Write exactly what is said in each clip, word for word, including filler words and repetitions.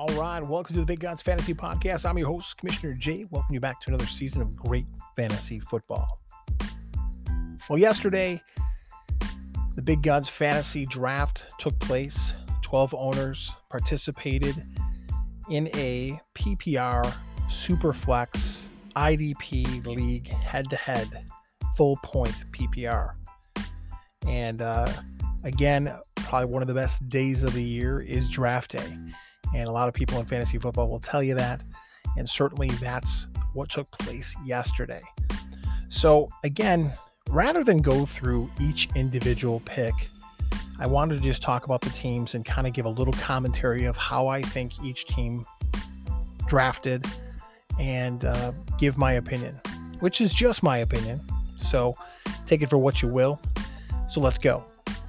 All right, welcome to the Big Guns Fantasy Podcast. I'm your host, Commissioner Jay. Welcome you back to another season of great fantasy football. Well, yesterday, the Big Guns Fantasy Draft took place. twelve owners participated in a P P R Superflex I D P League head-to-head full point P P R. And uh, again, probably one of the best days of the year is draft day. And a lot of people in fantasy football will tell you that. And certainly that's what took place yesterday. So again, rather than go through each individual pick, I wanted to just talk about the teams and kind of give a little commentary of how I think each team drafted and uh, give my opinion, which is just my opinion. So take it for what you will. So let's go.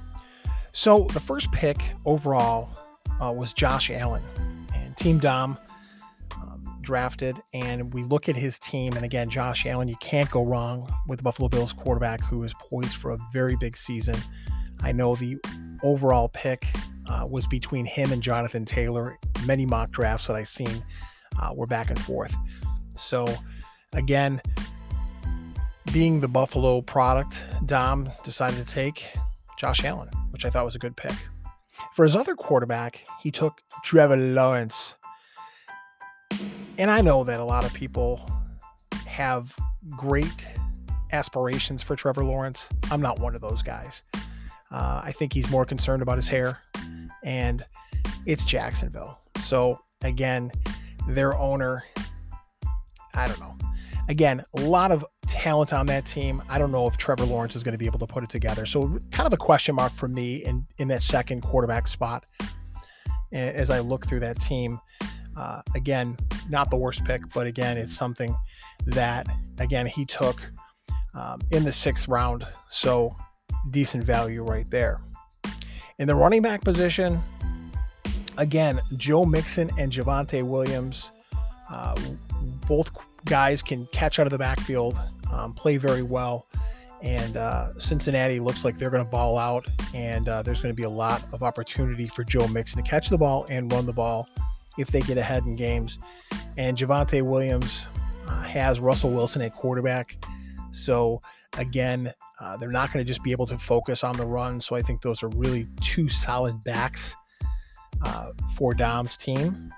So the first pick overall uh, was Josh Allen, and Team Dom um, drafted, and we look at his team, and again, Josh Allen, you can't go wrong with the Buffalo Bills quarterback who is poised for a very big season. I know the overall pick uh, was between him and Jonathan Taylor. Many mock drafts that I've seen uh, were back and forth. So again, being the Buffalo product, Dom decided to take Josh Allen, which I thought was a good pick. For his other quarterback, he took Trevor Lawrence. And I know that a lot of people have great aspirations for Trevor Lawrence. I'm not one of those guys. Uh, I think he's more concerned about his hair, and it's Jacksonville. So again, their owner, I don't know. Again, a lot of talent on that team. I don't know if Trevor Lawrence is going to be able to put it together. So kind of a question mark for me in, in that second quarterback spot as I look through that team. Uh, again, not the worst pick, but again, it's something that, again, he took um, in the sixth round. So decent value right there. In the running back position, again, Joe Mixon and Javonte Williams, uh, both guys can catch out of the backfield, um, play very well, and uh, Cincinnati looks like they're going to ball out, and uh, there's going to be a lot of opportunity for Joe Mixon to catch the ball and run the ball if they get ahead in games. And Javonte Williams uh, has Russell Wilson at quarterback, so again, uh, they're not going to just be able to focus on the run, so I think those are really two solid backs uh, for Dom's team.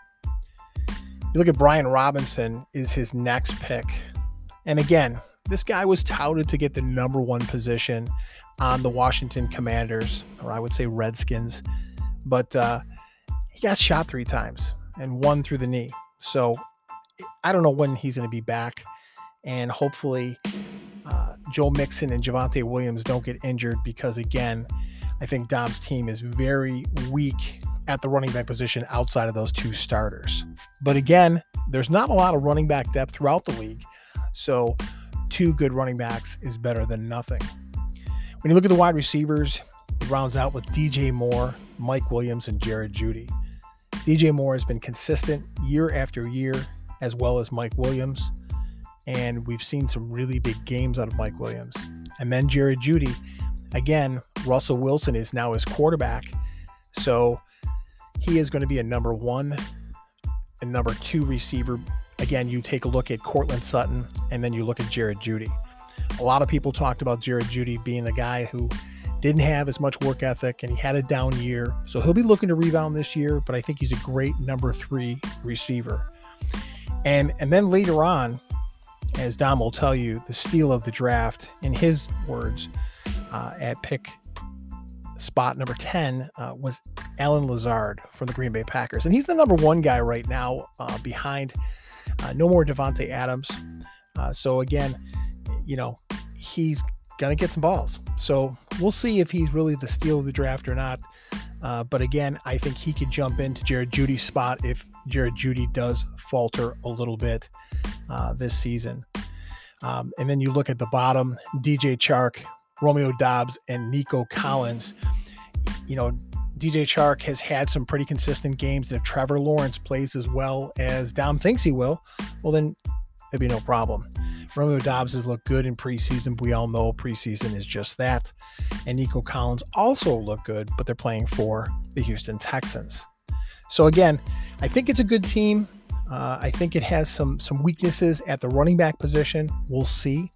You look at Brian Robinson is his next pick. And again, this guy was touted to get the number one position on the Washington Commanders, or I would say Redskins. But uh, he got shot three times and one through the knee. So I don't know when he's going to be back. And hopefully uh, Joe Mixon and Javonte Williams don't get injured, because again, I think Dom's team is very weak at the running back position outside of those two starters. But again, there's not a lot of running back depth throughout the league. So two good running backs is better than nothing. When you look at the wide receivers, it rounds out with D J Moore, Mike Williams, and Jared Jeudy. D J Moore has been consistent year after year, as well as Mike Williams. And we've seen some really big games out of Mike Williams. And then Jared Jeudy, again, Russell Wilson is now his quarterback. So he is going to be a number one and number two receiver. Again, you take a look at Courtland Sutton, and then you look at Jared Jeudy. A lot of people talked about Jared Jeudy being the guy who didn't have as much work ethic, and he had a down year. So he'll be looking to rebound this year, but I think he's a great number three receiver. And, and then later on, as Dom will tell you, the steal of the draft, in his words, uh, at pick spot number ten uh, was Allen Lazard from the Green Bay Packers. And he's the number one guy right now uh, behind uh, no more Devontae Adams. Uh, so again, you know, he's going to get some balls. So we'll see if he's really the steal of the draft or not. Uh, but again, I think he could jump into Jared Jeudy's spot if Jared Jeudy does falter a little bit uh, this season. Um, and then you look at the bottom, D J Chark, Romeo Doubs, and Nico Collins. You know, D J Chark has had some pretty consistent games. And if Trevor Lawrence plays as well as Dom thinks he will, well, then there'd be no problem. Romeo Doubs has looked good in preseason. We all know preseason is just that. And Nico Collins also looked good, but they're playing for the Houston Texans. So again, I think it's a good team. Uh, I think it has some some weaknesses at the running back position. We'll see.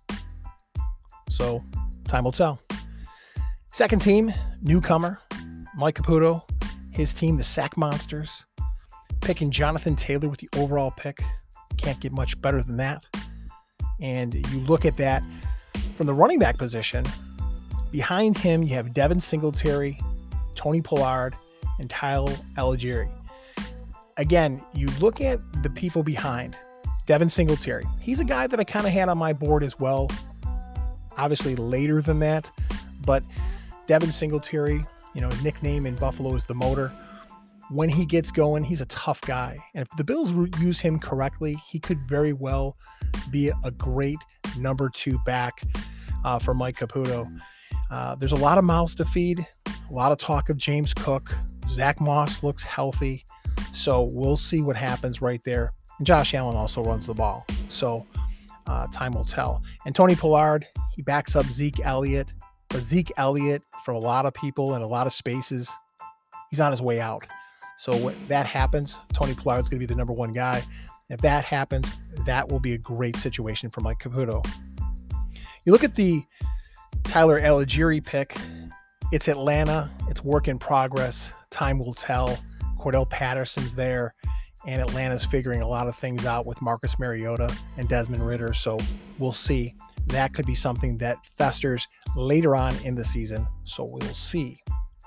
So time will tell. Second team, newcomer, Mike Caputo. His team, the Sack Monsters, picking Jonathan Taylor with the overall pick. Can't get much better than that. And you look at that from the running back position. Behind him, you have Devin Singletary, Tony Pollard, and Tyler Algieri. Again, you look at the people behind. Devin Singletary. He's a guy that I kind of had on my board as well. Obviously later than that. But Devin Singletary, you know, his nickname in Buffalo is the Motor. When he gets going, he's a tough guy. And if the Bills use him correctly, he could very well be a great number two back uh, for Mike Caputo. Uh, there's a lot of mouths to feed. A lot of talk of James Cook. Zach Moss looks healthy. So we'll see what happens right there. And Josh Allen also runs the ball. So uh, time will tell. And Tony Pollard, he backs up Zeke Elliott. But Zeke Elliott, from a lot of people in a lot of spaces, he's on his way out. So when that happens, Tony Pollard's going to be the number one guy. And if that happens, that will be a great situation for Mike Caputo. You look at the Tyler Algieri pick. It's Atlanta. It's work in progress. Time will tell. Cordell Patterson's there, and Atlanta's figuring a lot of things out with Marcus Mariota and Desmond Ridder. So we'll see. That could be something that festers later on in the season. So we'll see.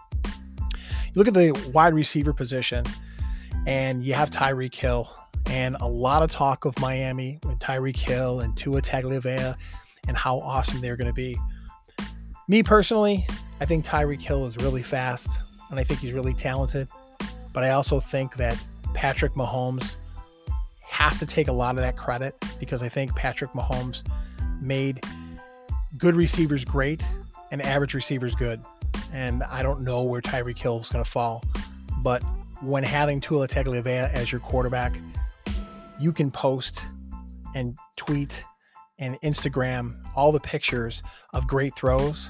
You look at the wide receiver position, and you have Tyreek Hill, and a lot of talk of Miami with Tyreek Hill and Tua Tagovailoa and how awesome they're going to be. Me personally, I think Tyreek Hill is really fast, and I think he's really talented. But I also think that Patrick Mahomes has to take a lot of that credit, because I think Patrick Mahomes made good receivers great and average receivers good. And I don't know where Tyreek Hill is going to fall. But when having Tua Tagovailoa as your quarterback, you can post and tweet and Instagram all the pictures of great throws.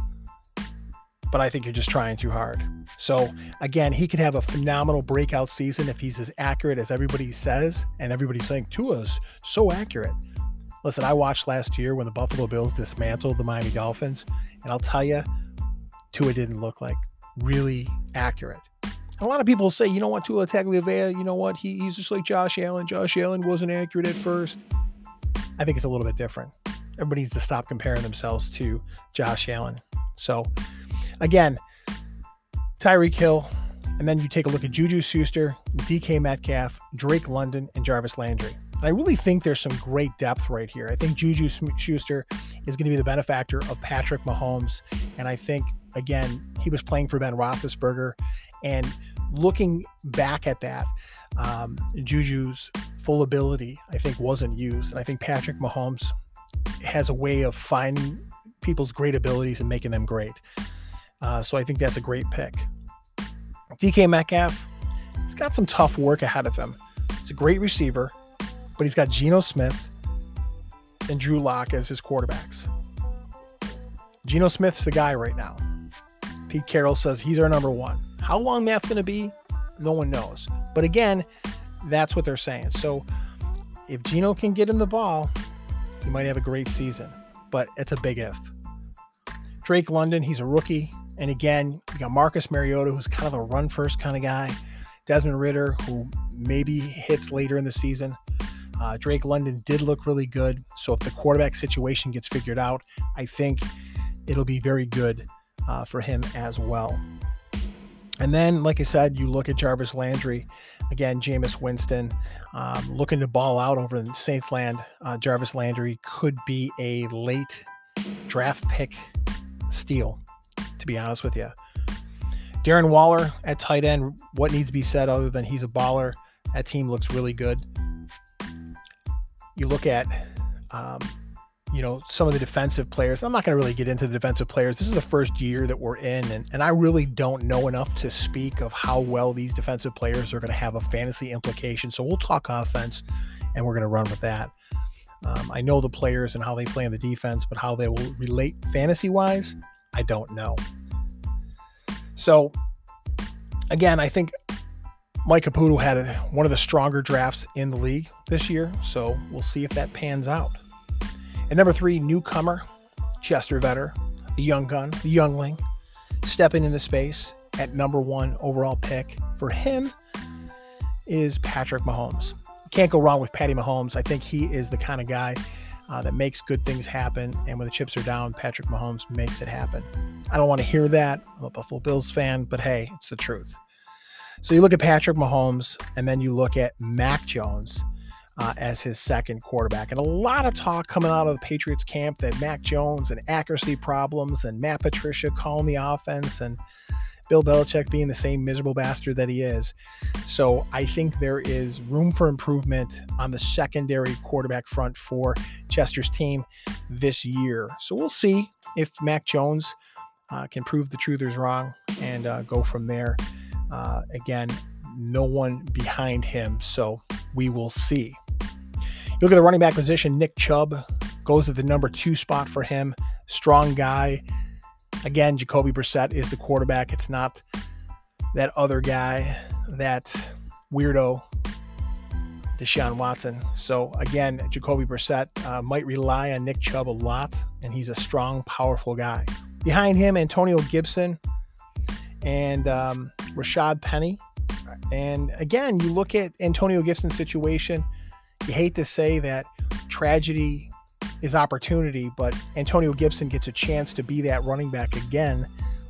But I think you're just trying too hard. So again, he could have a phenomenal breakout season if he's as accurate as everybody says, and everybody's saying Tua's so accurate. Listen, I watched last year when the Buffalo Bills dismantled the Miami Dolphins, and I'll tell you, Tua didn't look like really accurate. A lot of people say, you know what, Tua Tagovailoa, you know what, he, he's just like Josh Allen. Josh Allen wasn't accurate at first. I think it's a little bit different. Everybody needs to stop comparing themselves to Josh Allen. So again, Tyreek Hill, and then you take a look at Juju Schuster, D K Metcalf, Drake London, and Jarvis Landry. And I really think there's some great depth right here. I think Juju Schuster is going to be the benefactor of Patrick Mahomes. And I think, again, he was playing for Ben Roethlisberger. And looking back at that, um, Juju's full ability, I think, wasn't used. And I think Patrick Mahomes has a way of finding people's great abilities and making them great. Uh, so I think that's a great pick. D K Metcalf, he's got some tough work ahead of him. He's a great receiver, but he's got Geno Smith and Drew Lock as his quarterbacks. Geno Smith's the guy right now. Pete Carroll says he's our number one. How long that's going to be, no one knows. But again, that's what they're saying. So if Geno can get him the ball, he might have a great season. But it's a big if. Drake London, he's a rookie. And again, you got Marcus Mariota, who's kind of a run-first kind of guy. Desmond Ridder, who maybe hits later in the season. Uh, Drake London did look really good. So if the quarterback situation gets figured out, I think it'll be very good uh, for him as well. And then, like I said, you look at Jarvis Landry. Again, Jameis Winston um, looking to ball out over in Saints land. Uh, Jarvis Landry could be a late draft pick steal, to be honest with you. Darren Waller at tight end, what needs to be said other than he's a baller? That team looks really good. You look at, um, you know, some of the defensive players. I'm not going to really get into the defensive players. This is the first year that we're in, and, and I really don't know enough to speak of how well these defensive players are going to have a fantasy implication. So we'll talk offense, and we're going to run with that. Um, I know the players and how they play in the defense, but how they will relate fantasy-wise, I don't know. So, again, I think Mike Caputo had a, one of the stronger drafts in the league this year, so we'll see if that pans out. At number three, newcomer, Chester Vetter, the young gun, the youngling, stepping into space at number one overall pick. For him is Patrick Mahomes. You can't go wrong with Patty Mahomes. I think he is the kind of guy uh, that makes good things happen, and when the chips are down, Patrick Mahomes makes it happen. I don't want to hear that. I'm a Buffalo Bills fan, but hey, it's the truth. So you look at Patrick Mahomes, and then you look at Mac Jones uh, as his second quarterback. And a lot of talk coming out of the Patriots camp that Mac Jones and accuracy problems and Matt Patricia calling the offense and Bill Belichick being the same miserable bastard that he is. So I think there is room for improvement on the secondary quarterback front for Chester's team this year. So we'll see if Mac Jones uh, can prove the truthers wrong and uh, go from there. Uh, again, no one behind him, so we will see. You look at the running back position, Nick Chubb goes at the number two spot for him. Strong guy. Again, Jacoby Brissett is the quarterback. It's not that other guy, that weirdo, Deshaun Watson. So again, Jacoby Brissett uh, might rely on Nick Chubb a lot, and he's a strong, powerful guy. Behind him, Antonio Gibson and um, Rashad Penny. And again, you look at Antonio Gibson's situation, you hate to say that tragedy is opportunity, but Antonio Gibson gets a chance to be that running back again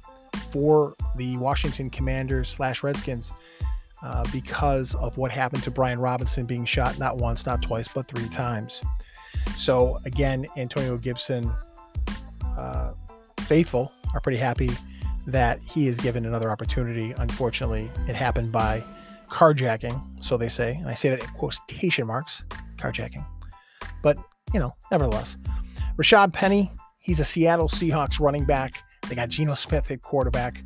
for the Washington Commanders slash Redskins uh, because of what happened to Brian Robinson being shot not once, not twice, but three times. So again, Antonio Gibson uh, faithful are pretty happy that he is given another opportunity. Unfortunately, it happened by carjacking, so they say, and I say that in quotation marks, carjacking. But you know, nevertheless, Rashad Penny, he's a Seattle Seahawks running back. They got Geno Smith at quarterback.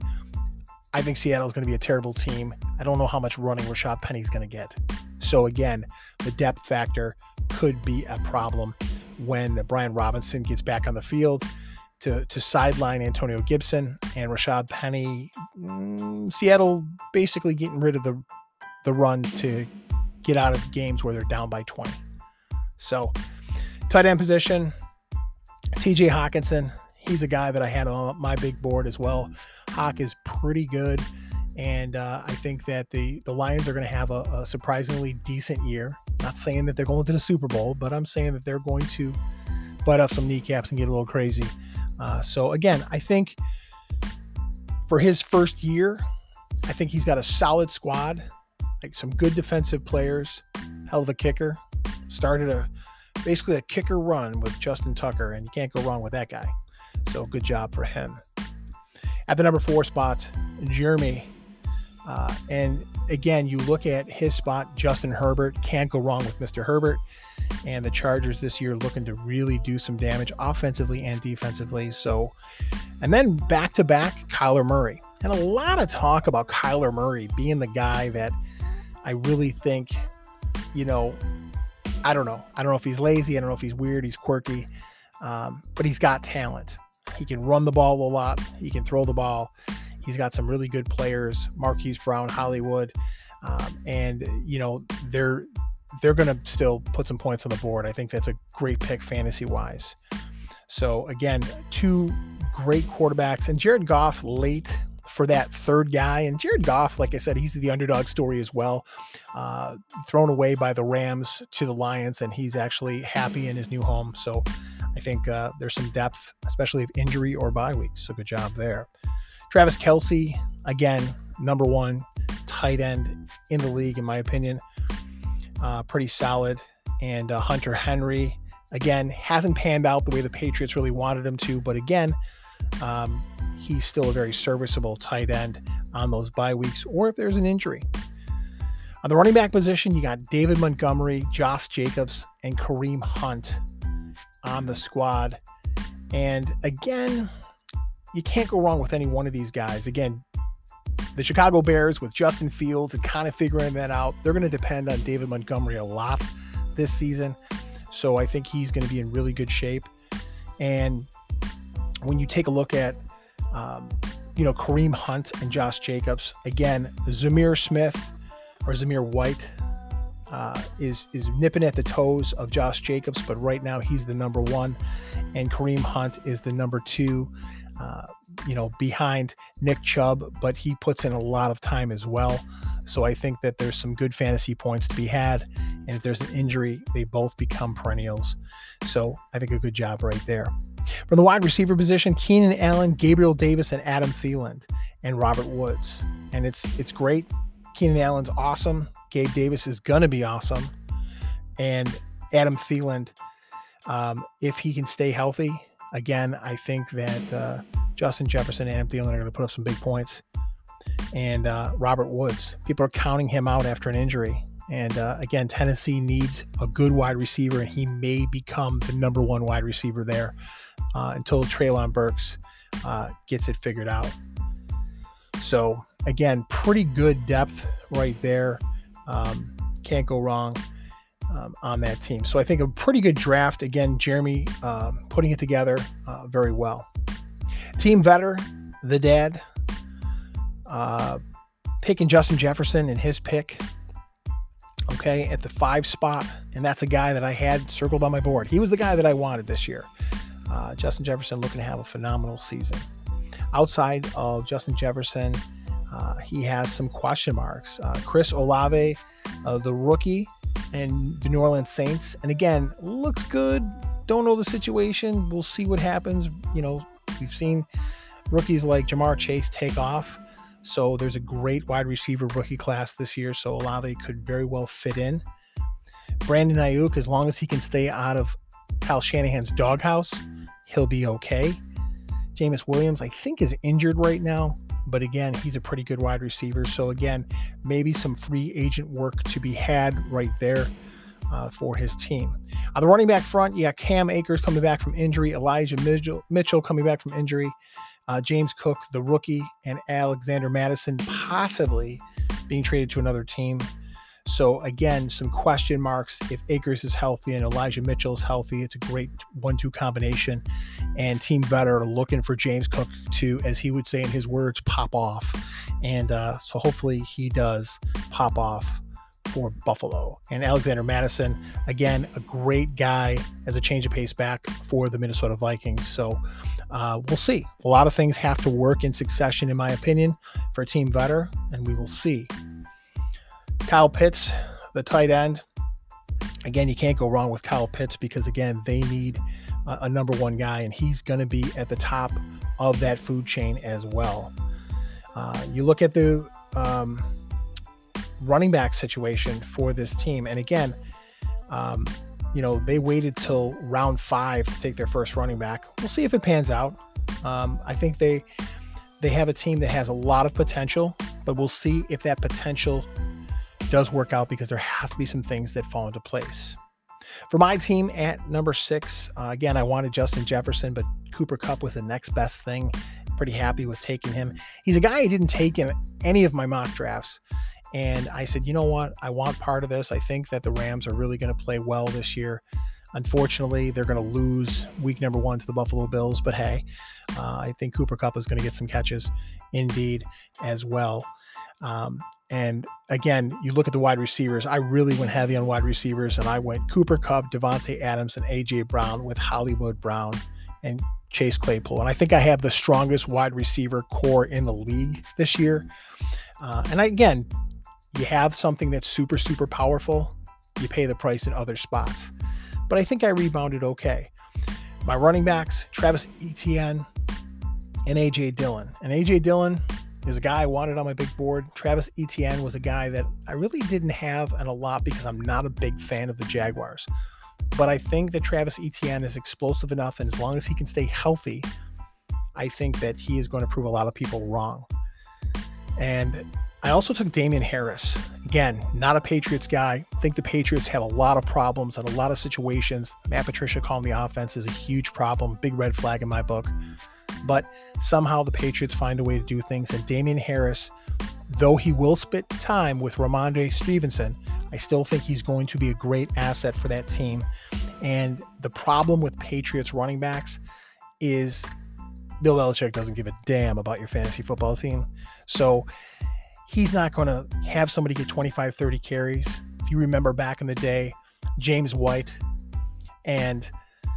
I think Seattle's going to be a terrible team. I don't know how much running Rashad Penny's going to get. So again, the depth factor could be a problem when Brian Robinson gets back on the field to, to sideline Antonio Gibson and Rashad Penny. Mm, Seattle basically getting rid of the, the run to get out of games where they're down by twenty. So tight end position, T J Hawkinson. He's a guy that I had on my big board as well. Hawk is pretty good, and uh, I think that the, the Lions are going to have a, a surprisingly decent year. Not saying that they're going to the Super Bowl, but I'm saying that they're going to bite off some kneecaps and get a little crazy. Uh, so again, I think for his first year, I think he's got a solid squad, like some good defensive players, hell of a kicker. Started a basically a kicker run with Justin Tucker, and you can't go wrong with that guy. So good job for him. At the number four spot, Jeremy. Uh, and again, you look at his spot, Justin Herbert. Can't go wrong with Mister Herbert. And the Chargers this year looking to really do some damage offensively and defensively. So, and then back-to-back, Kyler Murray. And a lot of talk about Kyler Murray being the guy that I really think, you know, I don't know. I don't know if he's lazy. I don't know if he's weird. He's quirky. Um, but he's got talent. He can run the ball a lot. He can throw the ball. He's got some really good players, Marquise Brown, Hollywood. Um, and, you know, they're they're going to still put some points on the board. I think that's a great pick fantasy-wise. So, again, two great quarterbacks. And Jared Goff late for that third guy. And Jared Goff, like I said, he's the underdog story as well. Uh, thrown away by the Rams to the Lions, and he's actually happy in his new home. So I think uh, there's some depth, especially if injury or bye weeks. So good job there. Travis Kelce, again, number one tight end in the league, in my opinion. Uh, pretty solid. And uh, Hunter Henry, again, hasn't panned out the way the Patriots really wanted him to. But again, um, he's still a very serviceable tight end on those bye weeks or if there's an injury. On the running back position, you got David Montgomery, Josh Jacobs, and Kareem Hunt on the squad. And again, you can't go wrong with any one of these guys. Again, the Chicago Bears with Justin Fields and kind of figuring that out, they're going to depend on David Montgomery a lot this season. So I think he's going to be in really good shape. And when you take a look at, um, you know, Kareem Hunt and Josh Jacobs, again, Zamir Smith, or Zamir White uh, is is nipping at the toes of Josh Jacobs, but right now he's the number one, and Kareem Hunt is the number two, uh, you know, behind Nick Chubb, but he puts in a lot of time as well. So I think that there's some good fantasy points to be had, and if there's an injury, they both become perennials. So I think a good job right there. From the wide receiver position, Keenan Allen, Gabriel Davis, and Adam Thielen, and Robert Woods. And it's it's great. Keenan Allen's awesome. Gabe Davis is going to be awesome. And Adam Thielen, um, if he can stay healthy, again, I think that uh, Justin Jefferson and Adam Thielen are going to put up some big points. And uh, Robert Woods, people are counting him out after an injury. And uh, again, Tennessee needs a good wide receiver, and he may become the number one wide receiver there uh, until Treylon Burks uh, gets it figured out. So again, pretty good depth right there. Um, can't go wrong um, on that team. So I think a pretty good draft. Again, Jeremy um, putting it together uh, very well. Team Vetter, the dad, uh, picking Justin Jefferson in his pick. Okay, at the five spot, and that's a guy that I had circled on my board. He was the guy that I wanted this year. Uh, Justin Jefferson looking to have a phenomenal season. Outside of Justin Jefferson, uh, he has some question marks. Uh, Chris Olave, uh, the rookie, and the New Orleans Saints. And again, looks good. Don't know the situation. We'll see what happens. You know, we've seen rookies like Jamar Chase take off. So there's a great wide receiver rookie class this year. So Olave could very well fit in. Brandon Ayuk, as long as he can stay out of Kyle Shanahan's doghouse, he'll be okay. Jameis Williams, I think, is injured right now. But again, he's a pretty good wide receiver. So again, maybe some free agent work to be had right there uh, for his team. On the running back front, you got Cam Akers coming back from injury. Elijah Mitchell, Mitchell coming back from injury. Uh, James Cook, the rookie, and Alexander Madison possibly being traded to another team. So again, some question marks. If Akers is healthy and Elijah Mitchell is healthy, it's a great one two combination. And Team Vetter are looking for James Cook to, as he would say in his words, pop off. And uh, so hopefully he does pop off for Buffalo. And Alexander Madison, again, a great guy as a change of pace back for the Minnesota Vikings. So uh, we'll see. A lot of things have to work in succession, in my opinion, for Team Vetter, and we will see. Kyle Pitts, the tight end. Again, you can't go wrong with Kyle Pitts because, again, they need a, a number one guy, and he's going to be at the top of that food chain as well. Uh, you look at the um, running back situation for this team, and again, um, you know, they waited till round five to take their first running back. We'll see if it pans out. Um, I think they they have a team that has a lot of potential, but we'll see if that potential does work out because there has to be some things that fall into place. For my team at number six, uh, again, I wanted Justin Jefferson, but Cooper Kupp was the next best thing. Pretty happy with taking him. He's a guy I didn't take in any of my mock drafts. And I said, you know what? I want part of this. I think that the Rams are really going to play well this year. Unfortunately, they're going to lose week number one to the Buffalo Bills. But hey, uh, I think Cooper Kupp is going to get some catches indeed as well. Um, and again, you look at the wide receivers. I really went heavy on wide receivers, and I went Cooper Kupp, Devontae Adams, and A J Brown with Hollywood Brown and Chase Claypool. And I think I have the strongest wide receiver core in the league this year. Uh, and I, again, you have something that's super, super powerful, you pay the price in other spots. But I think I rebounded okay. My running backs, Travis Etienne and A J Dillon. And A J Dillon is a guy I wanted on my big board. Travis Etienne was a guy that I really didn't have in a lot because I'm not a big fan of the Jaguars. But I think that Travis Etienne is explosive enough, and as long as he can stay healthy, I think that he is going to prove a lot of people wrong. And I also took Damian Harris. Again, not a Patriots guy. I think the Patriots have a lot of problems and a lot of situations. Matt Patricia calling the offense is a huge problem, big red flag in my book. But somehow the Patriots find a way to do things. And Damian Harris, though he will split time with Ramondre Stevenson, I still think he's going to be a great asset for that team. And the problem with Patriots running backs is Bill Belichick doesn't give a damn about your fantasy football team. So he's not going to have somebody get twenty-five, thirty carries. If you remember back in the day, James White and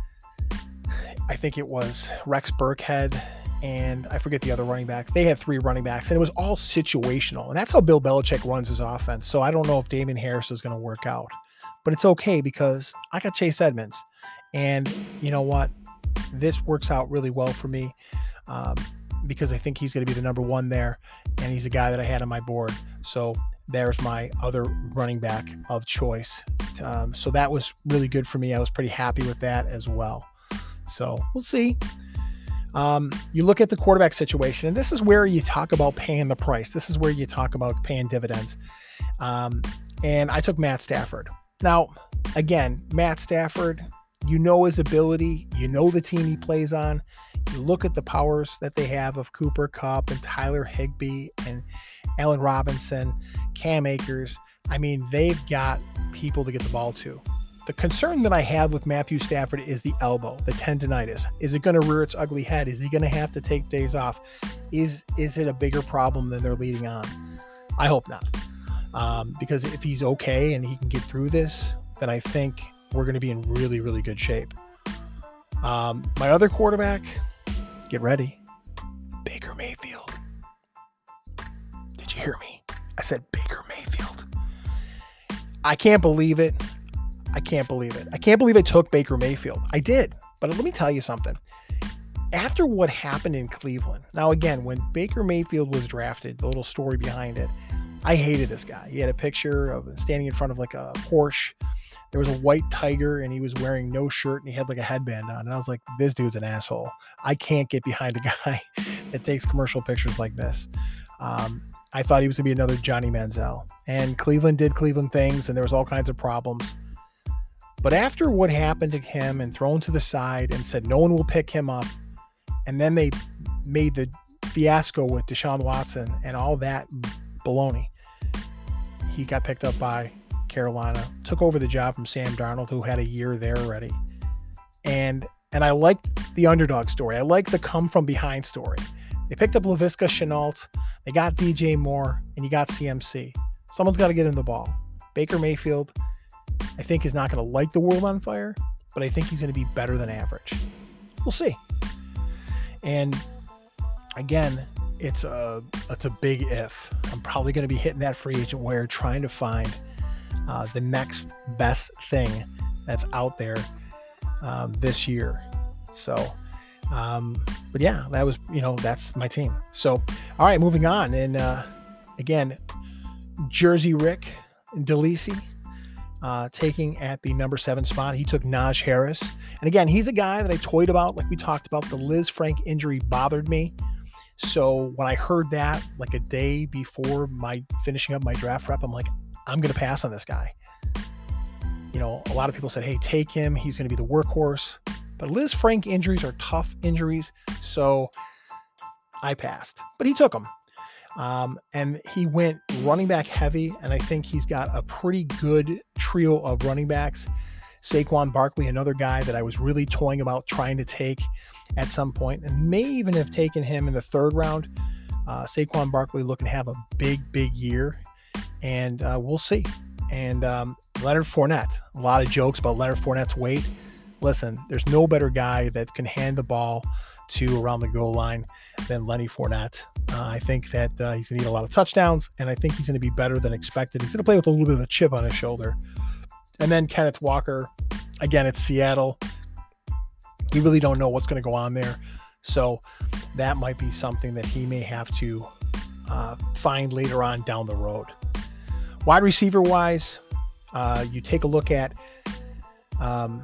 I think it was Rex Burkhead and I forget the other running back. They had three running backs, and it was all situational. And that's how Bill Belichick runs his offense. So I don't know if Damien Harris is going to work out. But it's okay because I got Chase Edmonds. And you know what? This works out really well for me um, because I think he's going to be the number one there. And he's a guy that I had on my board. So there's my other running back of choice. Um, so that was really good for me. I was pretty happy with that as well. So we'll see. Um, you look at the quarterback situation, and this is where you talk about paying the price. This is where you talk about paying dividends. Um, and I took Matt Stafford. Now, again, Matt Stafford, you know his ability. You know the team he plays on. You look at the powers that they have of Cooper Kupp and Tyler Higbee and Allen Robinson, Cam Akers. I mean, they've got people to get the ball to. The concern that I have with Matthew Stafford is the elbow, the tendonitis. Is it going to rear its ugly head? Is he going to have to take days off? Is is it a bigger problem than they're leading on? I hope not. Um, because if he's okay and he can get through this, then I think we're going to be in really, really good shape. Um, my other quarterback, get ready, Baker Mayfield. Did you hear me? I said Baker Mayfield. I can't believe it. I can't believe it. I can't believe I took Baker Mayfield. I did. But let me tell you something. After what happened in Cleveland, now again, when Baker Mayfield was drafted, the little story behind it, I hated this guy. He had a picture of standing in front of like a Porsche. There was a white tiger and he was wearing no shirt and he had like a headband on. And I was like, this dude's an asshole. I can't get behind a guy that takes commercial pictures like this. Um, I thought he was going to be another Johnny Manziel. And Cleveland did Cleveland things and there was all kinds of problems. But after what happened to him and thrown to the side and said no one will pick him up, and then they made the fiasco with Deshaun Watson and all that baloney, he got picked up by Carolina, took over the job from Sam Darnold, who had a year there already. And and I like the underdog story. I like the come from behind story. They picked up Laviska Shenault, they got D J Moore, and you got C M C. Someone's got to get him the ball. Baker Mayfield, I think, is not going to light the world on fire, but I think he's going to be better than average. We'll see. And again, it's a it's a big if. I'm probably going to be hitting that free agent wire, trying to find uh, the next best thing that's out there um, this year. So, um, but yeah, that was, you know, that's my team. So, all right, moving on. And uh, again, Jersey Rick DeLisi, Uh, taking at the number seven spot. He took Najee Harris. And again, he's a guy that I toyed about, like we talked about. The Liz Frank injury bothered me. So when I heard that like a day before my finishing up my draft prep, I'm like, I'm going to pass on this guy. You know, a lot of people said, hey, take him. He's going to be the workhorse. But Liz Frank injuries are tough injuries. So I passed. But he took him. Um, and he went running back heavy, and I think he's got a pretty good trio of running backs. Saquon Barkley, another guy that I was really toying about trying to take at some point, and may even have taken him in the third round. Uh, Saquon Barkley looking to have a big, big year, and uh, we'll see. And um, Leonard Fournette, a lot of jokes about Leonard Fournette's weight. Listen, there's no better guy that can hand the ball to around the goal line than Lenny Fournette. Uh, I think that uh, he's going to need a lot of touchdowns, and I think he's going to be better than expected. He's going to play with a little bit of a chip on his shoulder. And then Kenneth Walker, again, it's Seattle. You really don't know what's going to go on there. So that might be something that he may have to uh, find later on down the road. Wide receiver-wise, uh, you take a look at um,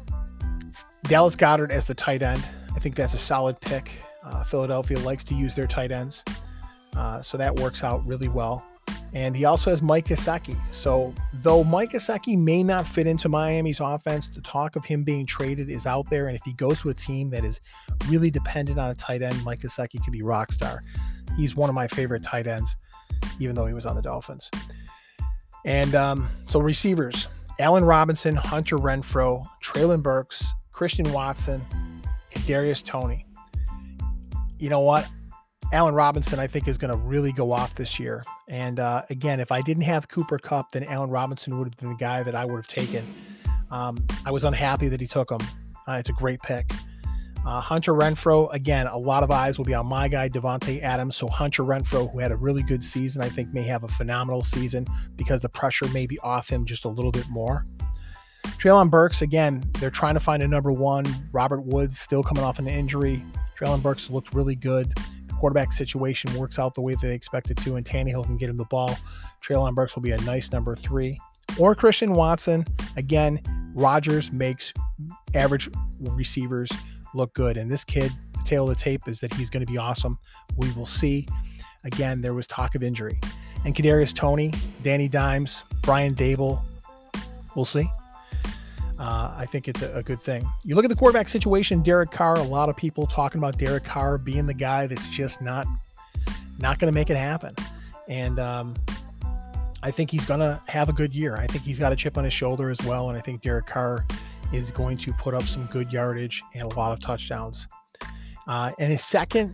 Dallas Goedert as the tight end. I think that's a solid pick. Uh, Philadelphia likes to use their tight ends, uh, so that works out really well. And he also has Mike Gesicki. So though Mike Gesicki may not fit into Miami's offense, the talk of him being traded is out there. And if he goes to a team that is really dependent on a tight end, Mike Gesicki could be rock star. He's one of my favorite tight ends, even though he was on the Dolphins. And um, so receivers, Allen Robinson, Hunter Renfrow, Treylon Burks, Christian Watson, Kadarius Toney. You know what? Allen Robinson, I think, is going to really go off this year. And uh, again, if I didn't have Cooper Kupp, then Allen Robinson would have been the guy that I would have taken. Um, I was unhappy that he took him. Uh, it's a great pick. Uh, Hunter Renfrow, again, a lot of eyes will be on my guy, Devontae Adams. So Hunter Renfrow, who had a really good season, I think may have a phenomenal season because the pressure may be off him just a little bit more. Treylon Burks, again, they're trying to find a number one. Robert Woods still coming off an injury. Treylon Burks looked really good. The quarterback situation works out the way they expect it to, and Tannehill can get him the ball. Treylon Burks will be a nice number three. Or Christian Watson. Again, Rodgers makes average receivers look good. And this kid, the tail of the tape is that he's going to be awesome. We will see. Again, there was talk of injury. And Kadarius Toney, Danny Dimes, Brian Dable, we'll see. Uh, I think it's a, a good thing. You look at the quarterback situation, Derek Carr, a lot of people talking about Derek Carr being the guy that's just not, not going to make it happen. And um, I think he's going to have a good year. I think he's got a chip on his shoulder as well. And I think Derek Carr is going to put up some good yardage and a lot of touchdowns. Uh, and his second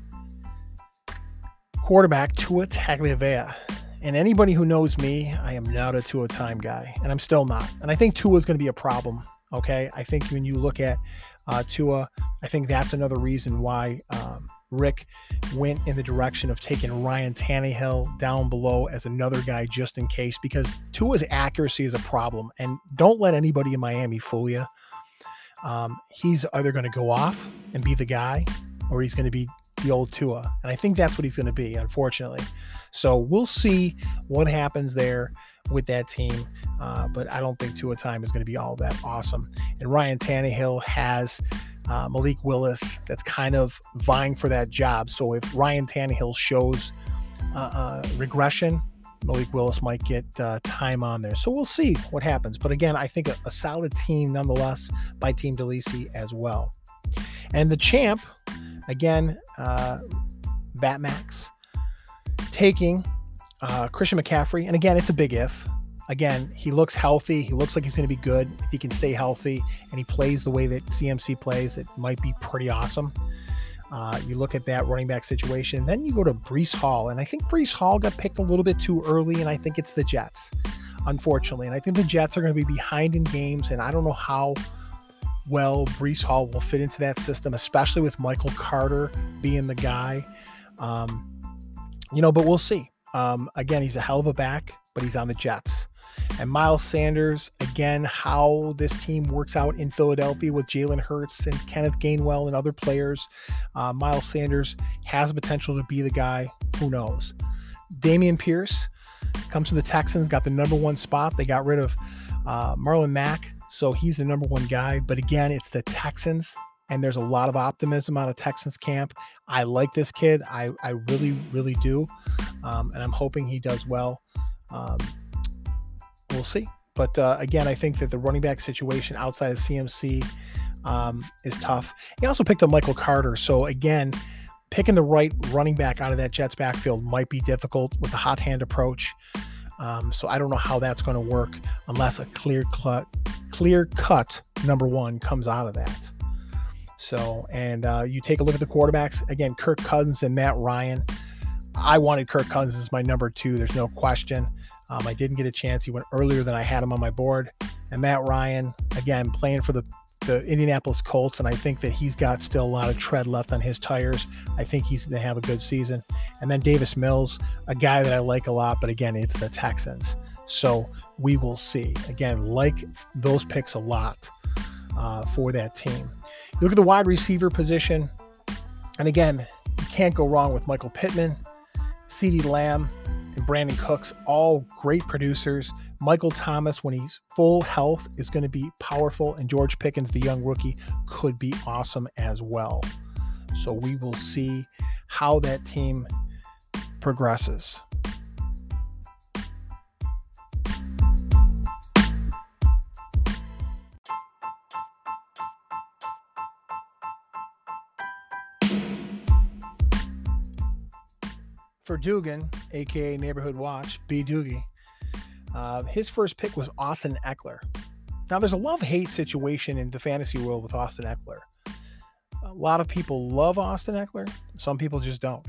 quarterback, Tua Tagovailoa. And anybody who knows me, I am not a Tua time guy, and I'm still not. And I think Tua is going to be a problem. Okay. I think when you look at uh, Tua, I think that's another reason why um, Rick went in the direction of taking Ryan Tannehill down below as another guy just in case, because Tua's accuracy is a problem. And don't let anybody in Miami fool you. Um, he's either going to go off and be the guy, or he's going to be the old Tua. And I think that's what he's going to be, unfortunately. So we'll see what happens there with that team. Uh, but I don't think Tua time is going to be all that awesome. And Ryan Tannehill has uh, Malik Willis that's kind of vying for that job. So if Ryan Tannehill shows uh, uh, regression, Malik Willis might get uh, time on there. So we'll see what happens. But again, I think a, a solid team nonetheless by Team DeLisi as well. And the champ, again, uh, Batmax, taking uh, Christian McCaffrey. And again, it's a big if. Again, he looks healthy. He looks like he's going to be good. If he can stay healthy and he plays the way that C M C plays, it might be pretty awesome. Uh, you look at that running back situation. Then you go to Breece Hall. And I think Breece Hall got picked a little bit too early, and I think it's the Jets, unfortunately. And I think the Jets are going to be behind in games, and I don't know how well Breece Hall will fit into that system, especially with Michael Carter being the guy. Um, you know, but we'll see. Um, again, he's a hell of a back, but he's on the Jets. And Miles Sanders, again, how this team works out in Philadelphia with Jalen Hurts and Kenneth Gainwell and other players. Uh, Miles Sanders has potential to be the guy. Who knows? Dameon Pierce comes to the Texans, got the number one spot. They got rid of uh, Marlon Mack, so he's the number one guy. But again, it's the Texans, and there's a lot of optimism out of Texans camp. I like this kid. I, I really, really do. Um, and I'm hoping he does well. Um, we'll see. But uh, again, I think that the running back situation outside of C M C um, is tough. He also picked up Michael Carter. So again, picking the right running back out of that Jets backfield might be difficult with the hot hand approach. Um, so I don't know how that's going to work unless a clear cut, clear cut number one comes out of that. So, and uh, you take a look at the quarterbacks again, Kirk Cousins and Matt Ryan. I wanted Kirk Cousins as my number two. There's no question. Um, I didn't get a chance. He went earlier than I had him on my board. And Matt Ryan, again, playing for the, the Indianapolis Colts, and I think that he's got still a lot of tread left on his tires. I think he's going to have a good season. And then Davis Mills, a guy that I like a lot, but again, it's the Texans. So we will see. Again, like those picks a lot uh, for that team. You look at the wide receiver position, and again, you can't go wrong with Michael Pittman, CeeDee Lamb, and Brandon Cooks, all great producers. Michael Thomas, when he's full health, is going to be powerful, and George Pickens, the young rookie, could be awesome as well. So we will see how that team progresses. For Dugan, aka Neighborhood Watch, B. Doogie, uh, his first pick was Austin Eckler. Now, there's a love-hate situation in the fantasy world with Austin Eckler. A lot of people love Austin Eckler. Some people just don't.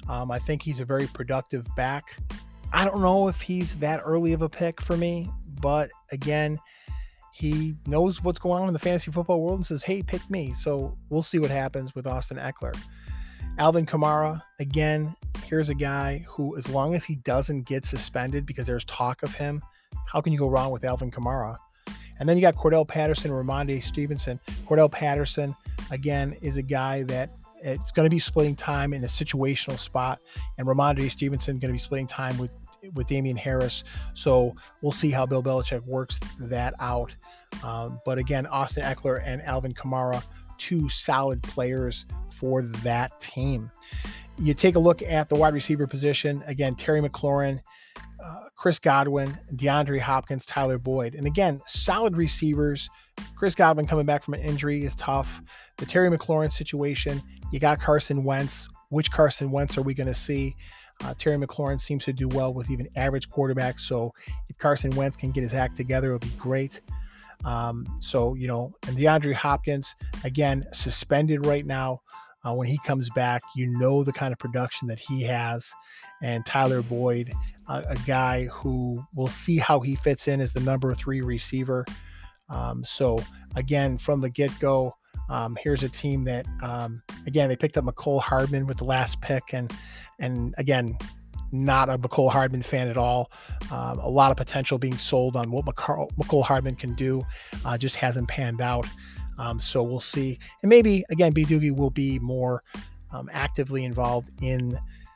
Um, I think he's a very productive back. I don't know if he's that early of a pick for me, but again, he knows what's going on in the fantasy football world and says, hey, pick me. So we'll see what happens with Austin Ekeler. Alvin Kamara, again, here's a guy who, as long as he doesn't get suspended, because there's talk of him, how can you go wrong with Alvin Kamara? And then you got Cordell Patterson, Ramondre Stevenson. Cordell Patterson, again, is a guy that it's going to be splitting time in a situational spot, and Ramondre Stevenson going to be splitting time with, with Damian Harris. So we'll see how Bill Belichick works that out. Um, but again, Austin Ekeler and Alvin Kamara, two solid players for that team. You take a look at the wide receiver position. Again, Terry McLaurin, uh, Chris Godwin, DeAndre Hopkins, Tyler Boyd. And again, solid receivers. Chris Godwin coming back from an injury is tough. The Terry McLaurin situation, you got Carson Wentz. Which Carson Wentz are we going to see? Uh, Terry McLaurin seems to do well with even average quarterbacks. So if Carson Wentz can get his act together, it'll be great. Um, so, you know, and DeAndre Hopkins, again, suspended right now. Uh, when he comes back, you know the kind of production that he has. And Tyler Boyd, uh, a guy who we'll see how he fits in as the number three receiver. Um, so, again, from the get-go, um, here's a team that, um, again, they picked up Mecole Hardman with the last pick. And, and again, not a Mecole Hardman fan at all. Um, a lot of potential being sold on what Mecole, Mecole Hardman can do. Uh, just hasn't panned out. Um, so we'll see. And maybe, again, B. Doogie will be more um, actively involved in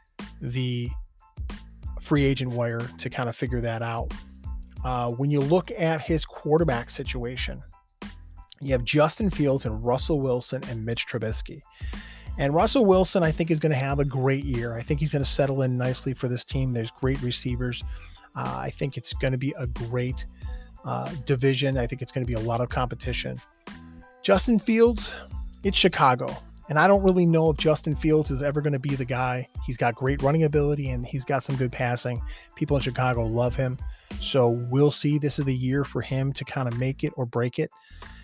the free agent wire to kind of figure that out. Uh, when you look at his quarterback situation, you have Justin Fields and Russell Wilson and Mitch Trubisky. And Russell Wilson, I think, is going to have a great year. I think he's going to settle in nicely for this team. There's great receivers. Uh, I think it's going to be a great uh, division. I think it's going to be a lot of competition. Justin Fields, it's Chicago. And I don't really know if Justin Fields is ever going to be the guy. He's got great running ability and he's got some good passing. People in Chicago love him. So we'll see. This is the year for him to kind of make it or break it.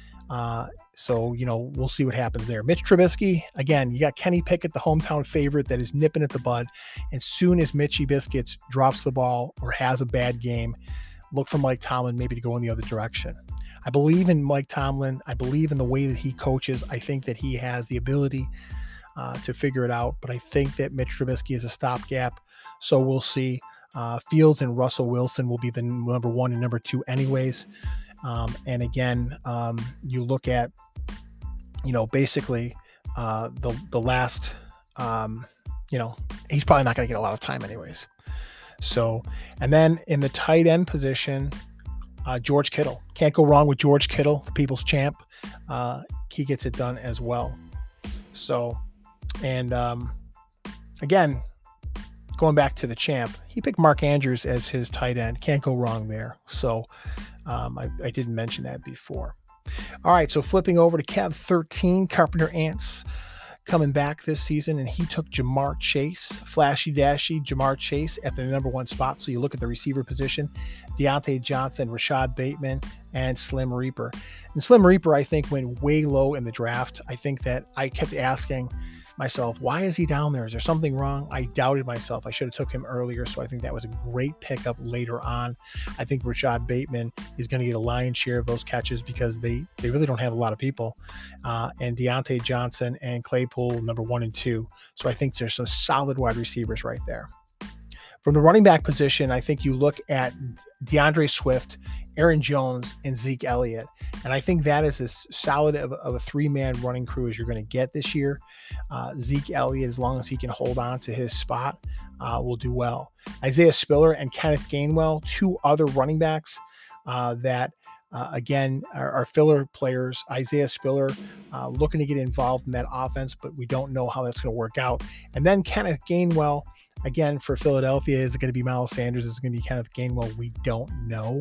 Uh, so, you know, we'll see what happens there. Mitch Trubisky, again, you got Kenny Pickett, the hometown favorite that is nipping at the bud. And soon as Mitchy Biscuits drops the ball or has a bad game, look for Mike Tomlin maybe to go in the other direction. I believe in Mike Tomlin. I believe in the way that he coaches. I think that he has the ability uh, to figure it out, but I think that Mitch Trubisky is a stopgap. So we'll see. Uh, Fields and Russell Wilson will be the number one and number two anyways. Um, and again, um, you look at, you know, basically uh, the, the last, um, you know, he's probably not going to get a lot of time anyways. So, and then in the tight end position, Uh, George Kittle. Can't go wrong with George Kittle, the people's champ. Uh, he gets it done as well. So, and um, again, going back to the champ, he picked Mark Andrews as his tight end. Can't go wrong there. So um, I, I didn't mention that before. All right, so flipping over to Kev thirteen, Carpenter Ants coming back this season, and he took Jamar Chase, flashy dashy Jamar Chase at the number one spot. So you look at the receiver position, Deontay Johnson, Rashad Bateman, and Slim Reaper. And Slim Reaper, I think, went way low in the draft. I think that I kept asking myself, why is he down there? Is there something wrong? I doubted myself. I should have took him earlier. So I think that was a great pickup later on. I think Rashad Bateman is going to get a lion's share of those catches because they, they really don't have a lot of people. Uh, and Deontay Johnson and Claypool, number one and two. So I think there's some solid wide receivers right there. From the running back position, I think you look at DeAndre Swift, Aaron Jones, and Zeke Elliott. And I think that is as solid of, of a three-man running crew as you're going to get this year. Uh, Zeke Elliott, as long as he can hold on to his spot, uh, will do well. Isaiah Spiller and Kenneth Gainwell, two other running backs uh, that, uh, again, are, are filler players. Isaiah Spiller uh, looking to get involved in that offense, but we don't know how that's going to work out. And then Kenneth Gainwell, again, for Philadelphia, is it going to be Miles Sanders? Is it going to be Kenneth Gainwell? We don't know.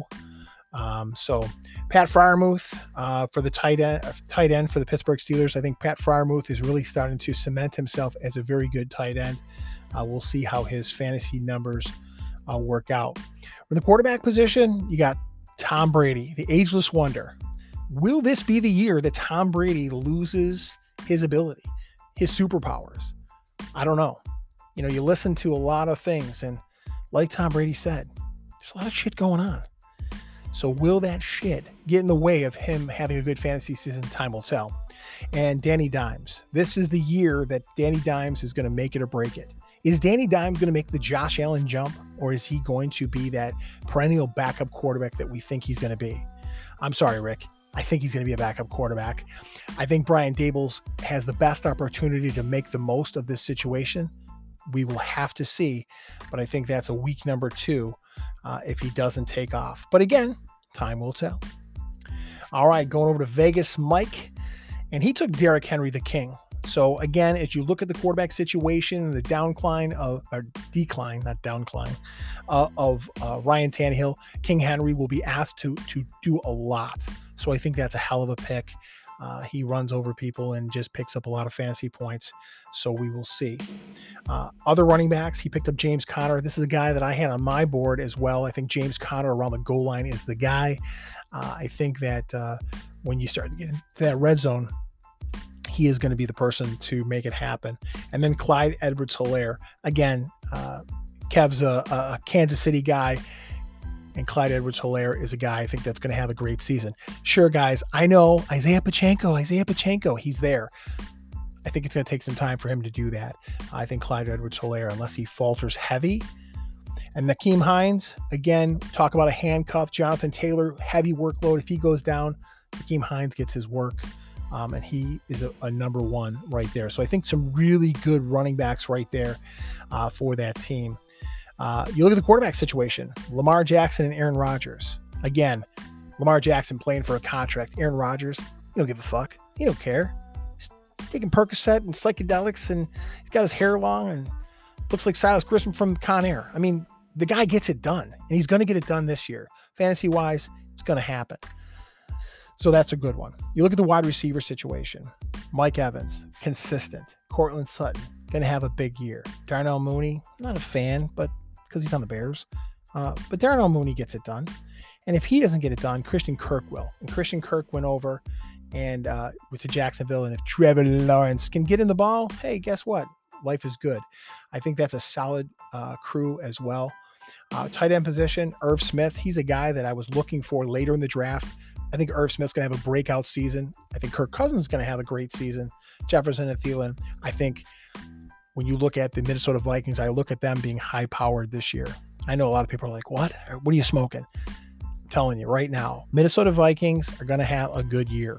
Um, so Pat Freiermuth uh, for the tight end, tight end for the Pittsburgh Steelers. I think Pat Freiermuth is really starting to cement himself as a very good tight end. Uh, we'll see how his fantasy numbers uh, work out. From the quarterback position, you got Tom Brady, the ageless wonder. Will this be the year that Tom Brady loses his ability, his superpowers? I don't know. You know, you listen to a lot of things, and like Tom Brady said, there's a lot of shit going on. So will that shit get in the way of him having a good fantasy season? Time will tell. And Danny Dimes. This is the year that Danny Dimes is going to make it or break it. Is Danny Dimes going to make the Josh Allen jump, or is he going to be that perennial backup quarterback that we think he's going to be? I'm sorry, Rick. I think he's going to be a backup quarterback. I think Brian Daboll has the best opportunity to make the most of this situation. We will have to see, but I think that's a week number two uh, if he doesn't take off. But again, time will tell. All right, going over to Vegas, Mike, and he took Derrick Henry, the king. So again, as you look at the quarterback situation and the downcline of, or decline, not downcline, uh, of uh, Ryan Tannehill, King Henry will be asked to to do a lot. So I think that's a hell of a pick. Uh, he runs over people and just picks up a lot of fantasy points. So we will see. Uh, other running backs, he picked up James Conner. This is a guy that I had on my board as well. I think James Conner around the goal line is the guy. Uh, I think that uh, when you start to get into that red zone, he is going to be the person to make it happen. And then Clyde Edwards-Helaire. Again, uh, Kev's a, a Kansas City guy, and Clyde Edwards-Helaire is a guy I think that's going to have a great season. Sure, guys, I know Isaiah Pacheco, Isaiah Pacheco, he's there. I think it's going to take some time for him to do that. I think Clyde Edwards-Helaire, unless he falters heavy. And Nyheim Hines, again, talk about a handcuff. Jonathan Taylor, heavy workload. If he goes down, Nyheim Hines gets his work. Um, and he is a, a number one right there. So I think some really good running backs right there uh, for that team. Uh, you look at the quarterback situation, Lamar Jackson and Aaron Rodgers. Again, Lamar Jackson playing for a contract. Aaron Rodgers, he don't give a fuck. He don't care. He's taking Percocet and psychedelics, and he's got his hair long and looks like Silas Grissom from Con Air. I mean, the guy gets it done, and he's going to get it done this year. Fantasy-wise, it's going to happen. So that's a good one. You look at the wide receiver situation. Mike Evans, consistent. Cortland Sutton, going to have a big year. Darnell Mooney, not a fan, but because he's on the Bears. Uh, but Darnell Mooney gets it done. And if he doesn't get it done, Christian Kirk will. And Christian Kirk went over and uh, with the Jacksonville. And if Trevor Lawrence can get in the ball, hey, guess what? Life is good. I think that's a solid uh, crew as well. Uh, tight end position, Irv Smith. He's a guy that I was looking for later in the draft. I think Irv Smith's going to have a breakout season. I think Kirk Cousins is going to have a great season. Jefferson and Thielen. I think when you look at the Minnesota Vikings, I look at them being high-powered this year. I know a lot of people are like, what? What are you smoking? I'm telling you right now, Minnesota Vikings are going to have a good year.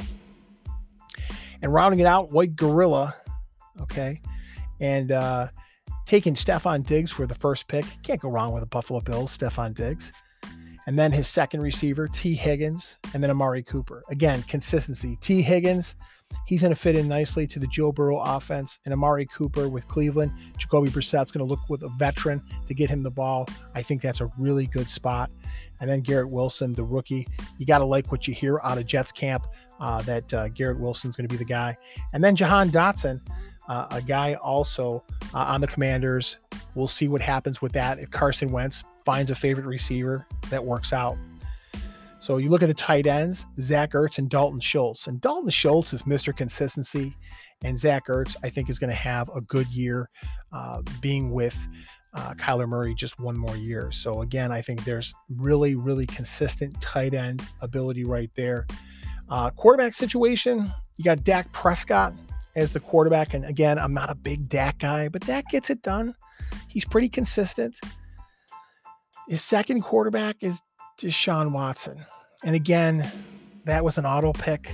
And rounding it out, White Gorilla, okay, and uh, taking Stephon Diggs for the first pick. Can't go wrong with the Buffalo Bills, Stephon Diggs. And then his second receiver, T. Higgins, and then Amari Cooper. Again, consistency. T. Higgins, he's going to fit in nicely to the Joe Burrow offense. And Amari Cooper with Cleveland. Jacoby Brissett's going to look with a veteran to get him the ball. I think that's a really good spot. And then Garrett Wilson, the rookie. You got to like what you hear out of Jets camp, uh, that uh, Garrett Wilson's going to be the guy. And then Jahan Dotson, uh, a guy also uh, on the Commanders. We'll see what happens with that if Carson Wentz finds a favorite receiver that works out. So you look at the tight ends, Zach Ertz and Dalton Schultz. And Dalton Schultz is Mister Consistency. And Zach Ertz, I think, is going to have a good year uh, being with uh, Kyler Murray just one more year. So again, I think there's really, really consistent tight end ability right there. Uh, quarterback situation, you got Dak Prescott as the quarterback. And again, I'm not a big Dak guy, but Dak gets it done. He's pretty consistent. His second quarterback is Deshaun Watson. And again, that was an auto pick.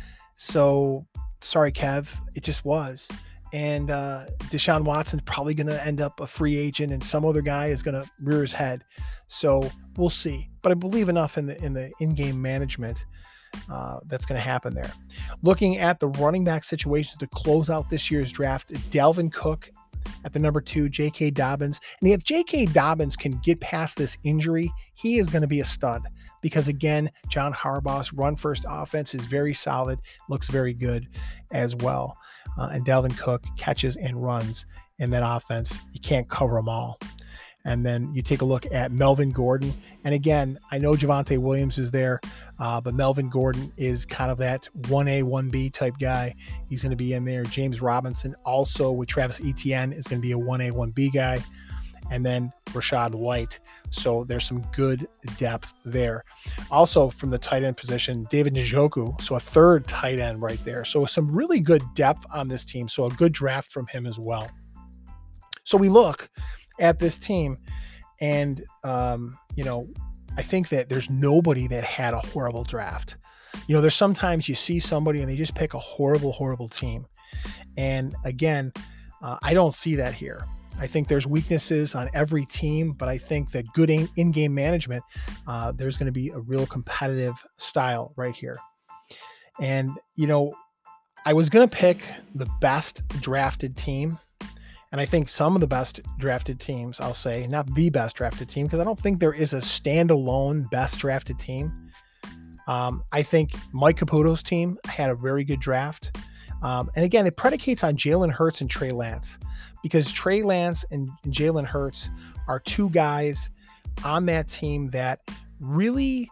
So sorry, Kev, it just was. And uh, Deshaun Watson's probably going to end up a free agent, and some other guy is going to rear his head. So we'll see. But I believe enough in the in the in-game management uh, that's going to happen there. Looking at the running back situation to close out this year's draft, Dalvin Cook at the number two, J K. Dobbins. And if J K. Dobbins can get past this injury, he is going to be a stud. Because again, John Harbaugh's run-first offense is very solid, looks very good as well. Uh, and Dalvin Cook catches and runs in that offense. You can't cover them all. And then you take a look at Melvin Gordon. And again, I know Javonte Williams is there, uh, but Melvin Gordon is kind of that one A, one B type guy. He's going to be in there. James Robinson also with Travis Etienne is going to be a one A, one B guy. And then Rachaad White. So there's some good depth there. Also from the tight end position, David Njoku. So a third tight end right there. So some really good depth on this team. So a good draft from him as well. So we look at this team and, um, you know, I think that there's nobody that had a horrible draft. You know, there's sometimes you see somebody and they just pick a horrible, horrible team. And again, uh, I don't see that here. I think there's weaknesses on every team, but I think that good in-game management, uh, there's going to be a real competitive style right here. And, you know, I was going to pick the best drafted team. And I think some of the best drafted teams, I'll say, not the best drafted team, because I don't think there is a standalone best drafted team. Um, I think Mike Caputo's team had a very good draft. Um, and again, it predicates on Jalen Hurts and Trey Lance, because Trey Lance and, and Jalen Hurts are two guys on that team that really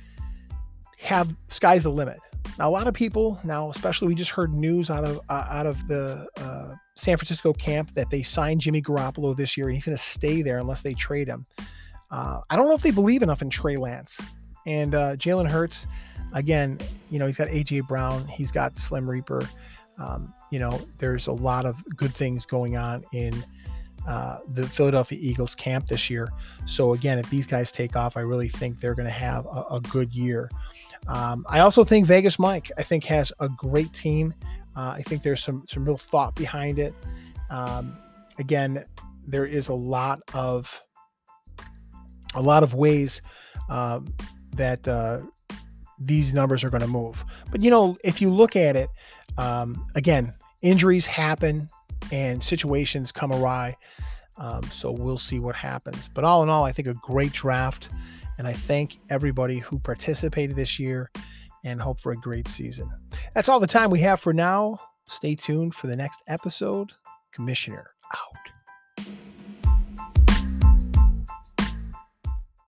have sky's the limit. Now, a lot of people now, especially we just heard news out of uh, out of the uh, San Francisco camp that they signed Jimmy Garoppolo this year, and he's going to stay there unless they trade him. Uh, I don't know if they believe enough in Trey Lance and uh, Jalen Hurts. Again, you know, he's got A J Brown, he's got Slim Reaper. Um, you know, there's a lot of good things going on in uh, the Philadelphia Eagles camp this year. So again, if these guys take off, I really think they're going to have a, a good year. Um, I also think Vegas Mike, I think, has a great team. Uh, I think there's some some real thought behind it. Um, again, there is a lot of a lot of ways um, that uh, these numbers are going to move. But you know, if you look at it, um, again, injuries happen and situations come awry. Um, so we'll see what happens. But all in all, I think a great draft. And I thank everybody who participated this year and hope for a great season. That's all the time we have for now. Stay tuned for the next episode. Commissioner out.